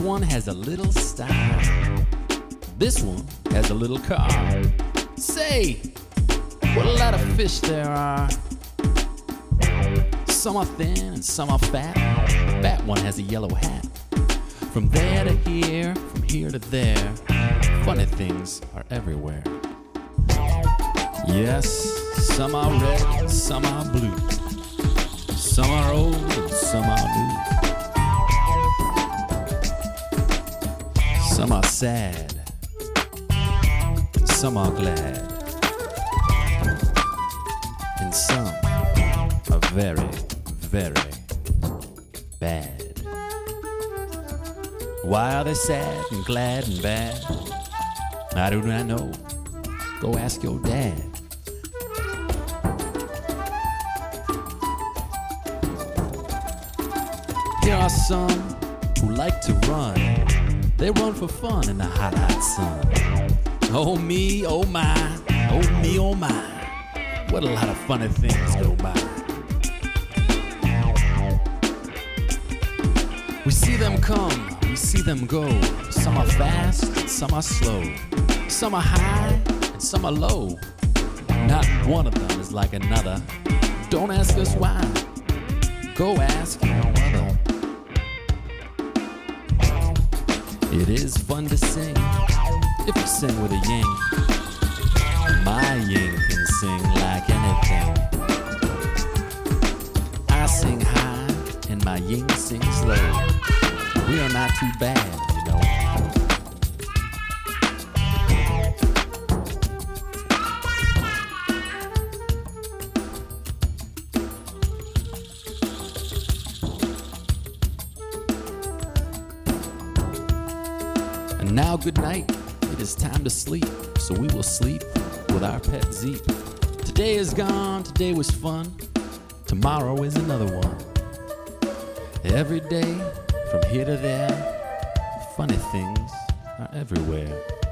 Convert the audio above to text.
one has a little style. This one has a little car. Say, what a lot of fish there are. Some are thin and some are fat. Fat one has a yellow hat. From there to here, from here to there, funny things are everywhere. Yes, some are red, some are blue. Some are old and some are new. Some are sad, and some are glad. And some are very, very bad. Why are they sad and glad and bad? I do not know. Go ask your dad. There are some who like to run. They run for fun in the hot, hot sun. Oh me, oh my, oh me, oh my. What a lot of funny things go by. We see them come, we see them go. Some are fast and some are slow. Some are high and some are low. Not one of them is like another. Don't ask us why. Go ask your mother. It is fun to sing if you sing with a yin. My yin can sing like anything. I sing high and my yin sings low. We are not too bad, you know. And now good night, it is time to sleep, so we will sleep with our pet Zeep. Today is gone, today was fun, tomorrow is another one. Every day, from here to there, funny things are everywhere.